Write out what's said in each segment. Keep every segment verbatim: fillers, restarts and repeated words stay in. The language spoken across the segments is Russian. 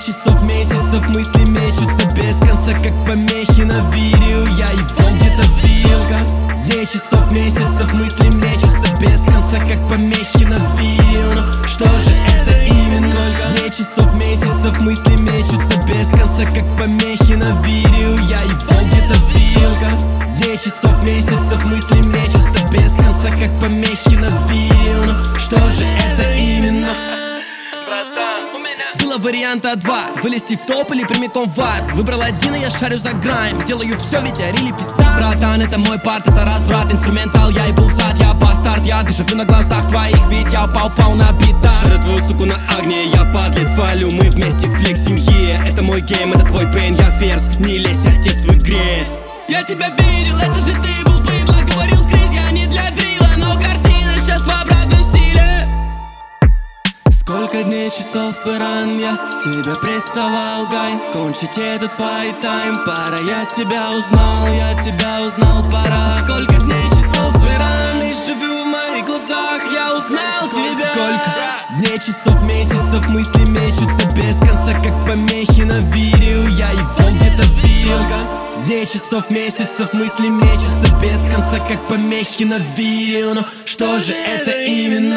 часов, месяцев мысли мечутся без конца, как помехи на видео. Я его где-то видел. Дней, часов, месяцев мысли мечутся без конца, как помехи на видео. Но что же это именно? Дней, часов, месяцев мысли мечутся без конца, как помехи на видео. Я его где-то видел. Дней, часов, месяцев мысли мечутся без конца, как помехи на видео. Но что же это именно? Было варианта два: вылезти в топ или прямиком в ад. Выбрал один, и я шарю за грайм. Делаю все, ведь я рили пизда. Братан, это мой парт, это разврат. Инструментал, я и пулсат, я бастард. Я дышу на глазах твоих, ведь я пау-пау на битах. Шарю твою суку на огне, я подлец, валю. Мы вместе флекс семьи. Это мой гейм, это твой пейн, я ферзь. Не лезь, отец, в игре. Я тебя видел, это же ты был быдло. Говорил Крис, я не для дрила, но картина сейчас в обратном стиле. Сколько дней, часов и ран я тебя прессовал, гай. Кончить этот файт тайм, пора. Я тебя узнал, я тебя узнал, пора. Сколько дней, часов и ран, и живу в моих глазах, я узнал тебя. Сколько дней, часов, месяцев мысли мечутся без конца, как помехи на видео. Я его где-то видел. Дней, часов, месяцев мысли мечутся без конца, как помехи на видео. Но что же это именно?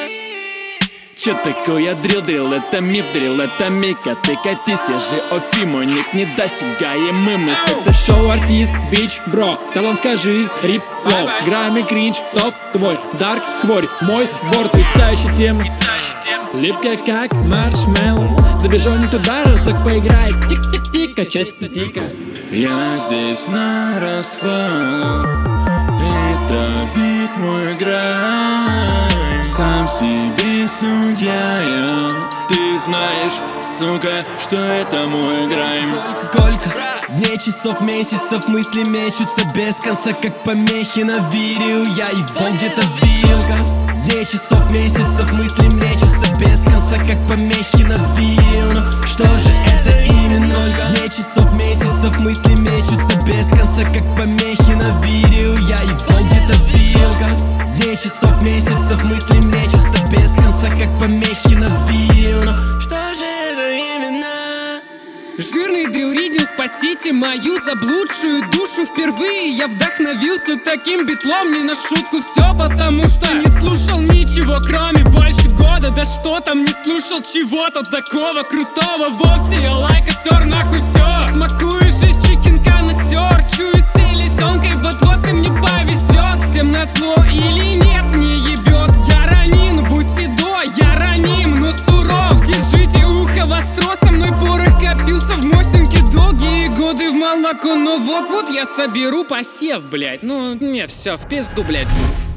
Чё такое дрил-дрил, это миф дрил, это Мика, ты катись, я же Офи, мой ник недосягаемый. Это шоу-артист, бич, бро, талант скажи, рип, флоу, грамми, кринж, топ твой, дарк, хворь, мой ворд, летающая тема, липкая как маршмеллоу, забежал не туда, разок поиграет, тик-тик-тика, часик тика. Я здесь на расхвалу, это вид мой грань. Сам себе судья я. Ты знаешь, сука, что это мой грайм. Сколько дней, часов, месяцев мысли мечутся без конца, как помехи на видео. Я его где-то видел. Дней, часов, месяцев мысли мечутся без конца, как помехи на видео. Но что же это именно? Дней, часов, месяцев мысли мечутся без конца, как помехи на видео. Я его где-то видел. Дней, часов, месяцев мысли мечутся без конца, как помехи на видео. Но что же это именно? Жирный дрил-ридинг, спасите мою заблудшую душу. Впервые я вдохновился таким битлом, не на шутку. Все потому, что не слушал ничего, кроме больше года. Да что там, не слушал чего-то такого крутого вовсе. Я лайкосер, нахуй все. Смакуешь из чикен-конносер, чую селезенкой, вот-вот и мне повезет. Всем назло или нет, не ебет. Я ранен, будь седой, я раним, но суров. Держите ухо востро, со мной порох копился в мостинке долгие годы в молоко. Но вот-вот я соберу посев, блять. Ну нет, все, в пизду, блять.